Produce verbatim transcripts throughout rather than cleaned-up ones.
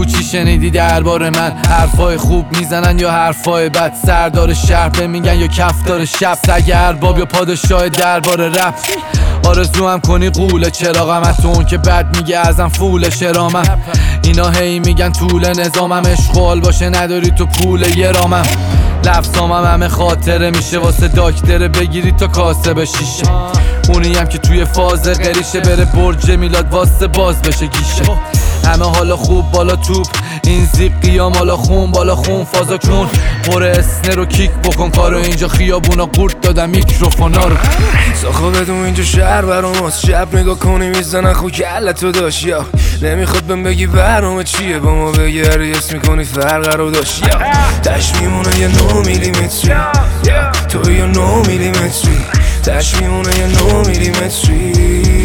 بگو چی شنیدی درباره من. حرفای خوب میزنن یا حرفای بد، سردار شهر به میگن یا کفدار شب، سگ ارباب یا پادشاه درباره رپ. آرزو هم کنی قوله چراغم، تو اون که بد میگه ازم فول شرامم. اینا هی میگن طول نظامم، اشغال باشه نداری تو پول یه رامم. لفظامم همه خاطره میشه واسه داکتره بگیری تا کاسه به شیشه. اونی هم که توی فاز قریشه بره برج میلاد واسه باز بشه گیشه. همه حالا خوب بالا توپ، این زیق قیام حالا خون بالا خون فازا کن. پر اسنه رو کیک بکن کارو، اینجا خیابونا قورت دادم میکروفونا رو. ساخو بدون اینجا شهر براماست، شب نگاه کنی میزنن خو کلتو داشت. یا نمیخواد بهم بگی برنامه چیه، با ما بگردی اسم میکنی فرق رو داشت. یا تش میمونه یه نو میلیمتری، تو یه نو میلیمتری، تش میمونه یه نو میلیمتری.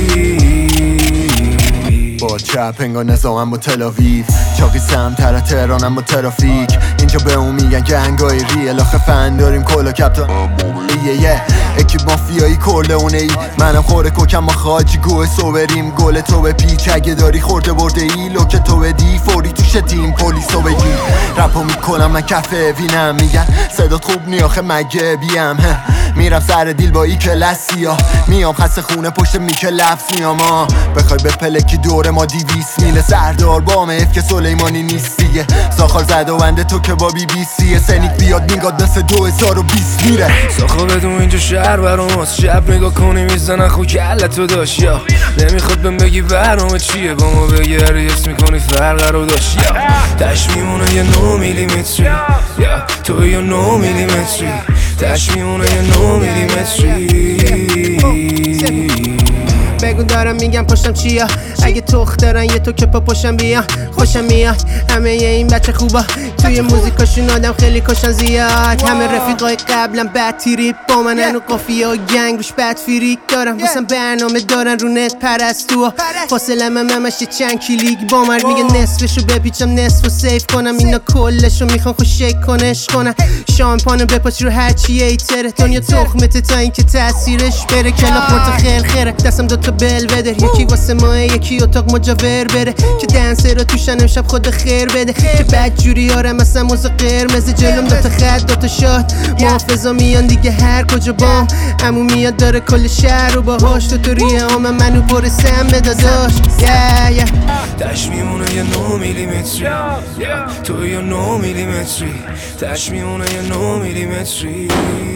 با چپ انگار نظامم با تلاویو، چاقی سمتر تهرانم با ترافیک. اینجا به اون میگن گنگای ریل، آخه فن داریم کلا کپتا یه یه اکی مافیایی کرلونه ای. منم خوره کوکم ما خاجی گوه سوبریم، گل تو به پیچ اگه داری خورده برده ای. لوک تو بدی فوری توش تیم پلیسو بگی. رپو میکنم من کفه وینم، میگن صدات خوب نی آخه مگه بیم. میرم سر دیل با ای کلاسی ها، میام خسته خونه پشت میک لفظ میام. ها بخوای به پلکی دور ما دیویس میله، سردار بام اف که سلیمانی نیست دیگه. ساخار زد و بنده تو که با بی بی سی سنیک بیاد میگاد مثل دو هزار و بیست میره. ساخو بدون اینجا شهر براماست، شب نگاه کنی میزنن خو کلتو داشت. یا نمیخواد بهم بگی برنامه چیه، با ما بگردی اسم میکنی فرق رو داشت. یا تش میمونه یه نو میلیمتری، یا تو یه نو میلیمتری، تش میمونه یه نو میلیمتری. بگو دارم میگم پشتم چیا، اگه تخت دارن یه تو که پا پشتم بیا. خوشم میاد همه یه این بچه خوبا، توی موزیکاشون آدم خیلی کشن زیاد. همه رفیقای قبلم بد تیریپ با منن و قافیه و گنگ روش بد فریک دارم. واسم برنامه دارن رو نت پرستو، فاصله من همش یه چند کلیک با من. میگه نصفشو بپیچم نصف و سیف کنم، اینا کلشو میخوان خوش شیک کنش کنن. شامپانو بپاچ رو هرچی ایتره، دنیا تخمته تا اینکه تاثیرش بره. کلا پورت خیل خیره دستم دوتا بل بده، یکی واسه ماه یکی اتاق مجاور بره. که دنسه رو توشن امشب خود خیر بده، که بد جوری آرم مثلا موزه قرمز. جلوم دوتا خط دوتا شات محافظا میان دیگه هر کجا بام. امو میاد داره کل شهر رو باهاش، تو تو ریه آمم منو پر سم داداش. yeah, yeah. تش میمونه یه نو میلیمتری، تو یه نو میلیمتری، تش میمونه یه نو میلیمتری.